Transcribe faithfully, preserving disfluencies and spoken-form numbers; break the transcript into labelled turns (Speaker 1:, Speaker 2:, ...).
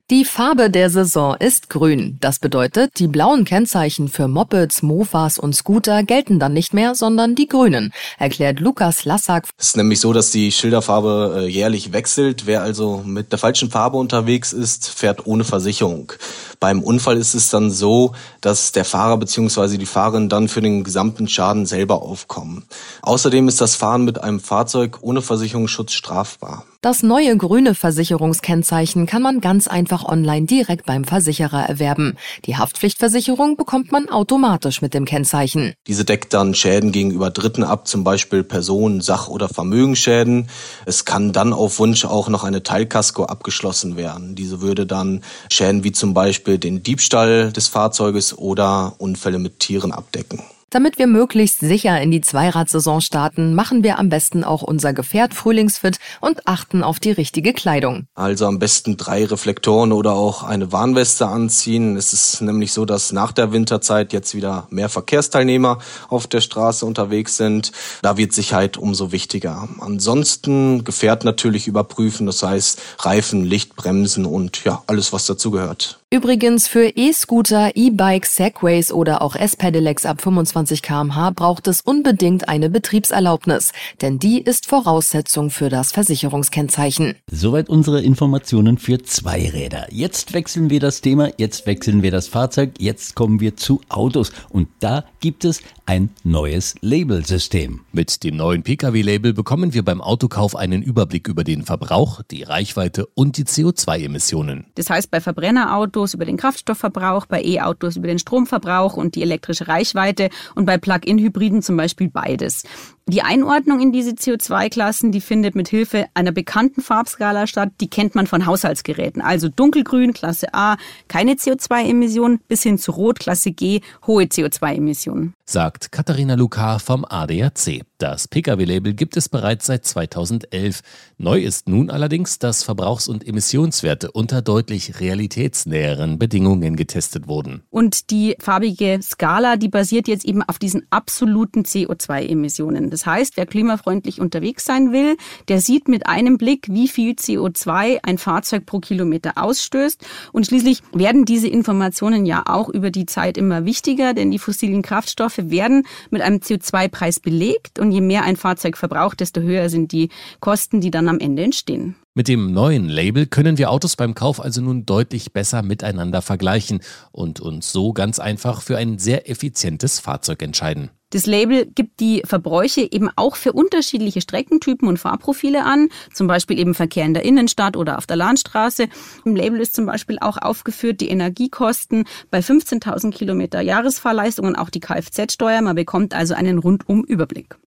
Speaker 1: Die Farbe der Saison ist grün. Das bedeutet, die blauen Kennzeichen für Mopeds, Mofas und Scooter gelten dann nicht mehr, sondern die grünen, erklärt Lukas Lassack.
Speaker 2: Es ist nämlich so, dass die Schilderfarbe äh, jährlich wechselt. Wer also mit der falschen Farbe unterwegs ist, fährt ohne Versicherung. Beim Unfall ist es dann so, dass der Fahrer bzw. die Fahrerin dann für den gesamten Schaden selber aufkommen. Außerdem ist das Fahren mit einem Fahrzeug ohne Versicherungsschutz strafbar.
Speaker 1: Das neue grüne Versicherungskennzeichen kann man ganz einfach online direkt beim Versicherer erwerben. Die Haftpflichtversicherung bekommt man automatisch mit dem Kennzeichen.
Speaker 2: Diese deckt dann Schäden gegenüber Dritten ab, zum Beispiel Personen-, Sach- oder Vermögensschäden. Es kann dann auf Wunsch auch noch eine Teilkasko abgeschlossen werden. Diese würde dann Schäden wie zum Beispiel den Diebstahl des Fahrzeuges oder Unfälle mit Tieren abdecken.
Speaker 1: Damit wir möglichst sicher in die Zweiradsaison starten, machen wir am besten auch unser Gefährt frühlingsfit und achten auf die richtige Kleidung.
Speaker 2: Also am besten drei Reflektoren oder auch eine Warnweste anziehen. Es ist nämlich so, dass nach der Winterzeit jetzt wieder mehr Verkehrsteilnehmer auf der Straße unterwegs sind. Da wird Sicherheit umso wichtiger. Ansonsten Gefährt natürlich überprüfen, das heißt Reifen, Licht, Bremsen und ja, alles was dazugehört.
Speaker 1: Übrigens für E-Scooter, E-Bikes, Segways oder auch S-Pedelecs ab fünfundzwanzig Kilometer pro Stunde braucht es unbedingt eine Betriebserlaubnis, denn die ist Voraussetzung für das Versicherungskennzeichen.
Speaker 3: Soweit unsere Informationen für Zweiräder. Jetzt wechseln wir das Thema, jetzt wechseln wir das Fahrzeug, jetzt kommen wir zu Autos und da gibt es ein neues Labelsystem.
Speaker 4: Mit dem neuen Pkw-Label bekommen wir beim Autokauf einen Überblick über den Verbrauch, die Reichweite und die C O zwei Emissionen.
Speaker 5: Das heißt, bei Verbrennerautos über den Kraftstoffverbrauch, bei E-Autos über den Stromverbrauch und die elektrische Reichweite und bei Plug-in-Hybriden zum Beispiel beides. Die Einordnung in diese C O zwei Klassen, die findet mit Hilfe einer bekannten Farbskala statt. Die kennt man von Haushaltsgeräten. Also dunkelgrün, Klasse A, keine C O zwei Emissionen, bis hin zu Rot, Klasse G, hohe C O zwei Emissionen.
Speaker 4: Sagt Katharina Lucar vom A D A C. Das Pkw-Label gibt es bereits seit zweitausendelf. Neu ist nun allerdings, dass Verbrauchs- und Emissionswerte unter deutlich realitätsnäheren Bedingungen getestet wurden.
Speaker 5: Und die farbige Skala, die basiert jetzt eben auf diesen absoluten C O zwei Emissionen. Das heißt, wer klimafreundlich unterwegs sein will, der sieht mit einem Blick, wie viel C O zwei ein Fahrzeug pro Kilometer ausstößt. Und schließlich werden diese Informationen ja auch über die Zeit immer wichtiger, denn die fossilen Kraftstoffe werden mit einem C O zwei Preis belegt. Und je mehr ein Fahrzeug verbraucht, desto höher sind die Kosten, die dann am Ende entstehen.
Speaker 4: Mit dem neuen Label können wir Autos beim Kauf also nun deutlich besser miteinander vergleichen und uns so ganz einfach für ein sehr effizientes Fahrzeug entscheiden.
Speaker 5: Das Label gibt die Verbräuche eben auch für unterschiedliche Streckentypen und Fahrprofile an, zum Beispiel eben Verkehr in der Innenstadt oder auf der Landstraße. Im Label ist zum Beispiel auch aufgeführt die Energiekosten bei fünfzehntausend Kilometer Jahresfahrleistung und auch die Kfz-Steuer. Man bekommt also einen Rundum-Überblick.